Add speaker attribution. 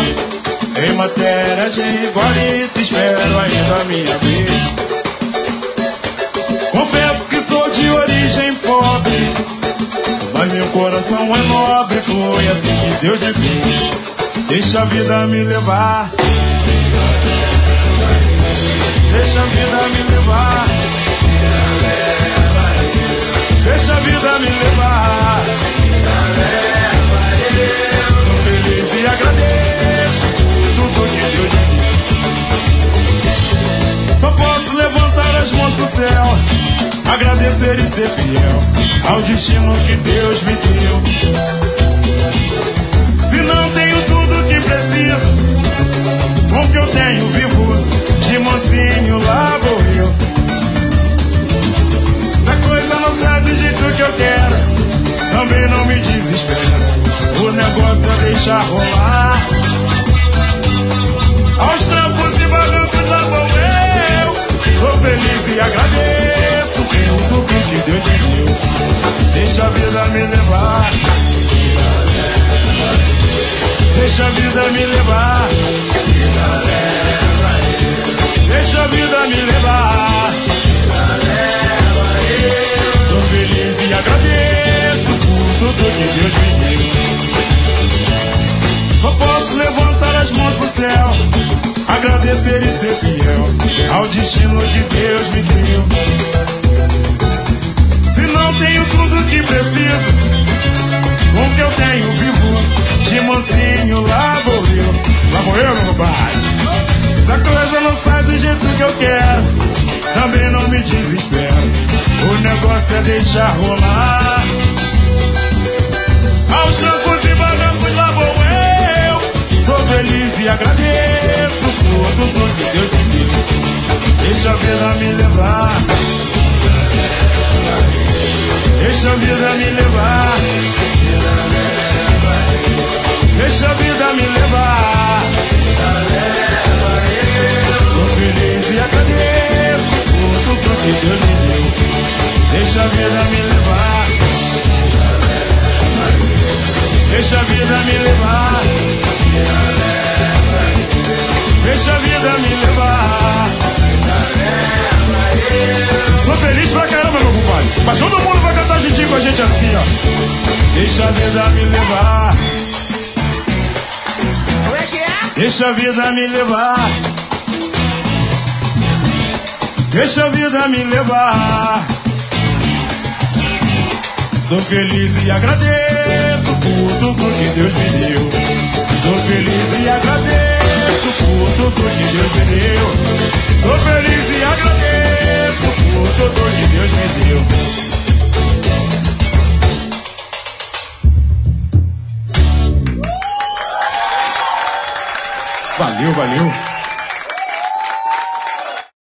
Speaker 1: Em matéria de guarita, espero ainda a minha vez. Confesso que sou de origem pobre, mas meu coração é nobre. Foi assim que Deus me fez. Deixa a vida me levar. Deixa a vida me levar. Deixa a vida me levar. Sou feliz e agradeço tudo que Deus me deu. Só posso levantar as mãos pro céu, agradecer e ser fiel ao destino que Deus me deu. Se não tenho tudo que preciso, com o que eu tenho vivo, de mansinho lá vou eu. Se a coisa não sai do jeito que eu quero, também não me desespero. O negócio é deixar rolar. Aos trampos e barrancos lá vou eu. Sou feliz e agradeço tudo que Deus me deu. Deixa a vida me levar. Deixa a vida me levar. Deixa a vida me levar. Sou feliz e agradeço por tudo que Deus me deu. Só posso levantar as mãos pro céu, agradecer e ser fiel ao destino que Deus me deu. Se não tenho tudo que preciso, com o que eu tenho vivo, de mansinho lá vou eu. Lá vou eu, meu pai. Se a coisa não sai do jeito que eu quero, também não me desespero. O negócio é deixar rolar. Aos trancos e barrancos lá vou eu. Sou feliz e agradeço por tudo que Deus me deu. Deixa a vida me levar. Deixa a vida me levar. Deixa a vida me levar. Sou feliz e agradeço por tudo que Deus me deu. Deixa a vida me levar. Deixa a vida me levar. Deixa a vida me levar. Sou feliz pra caramba, meu compadre. Mas todo mundo vai cantar juntinho com a gente assim, ó. Deixa a vida me levar.
Speaker 2: Como é que é?
Speaker 1: Deixa a vida me levar. Deixa a vida me levar. Sou feliz e agradeço por tudo que Deus me deu. Sou feliz e agradeço por tudo que Deus me deu. Sou feliz e agradeço por tudo que Deus me deu. Valeu, valeu.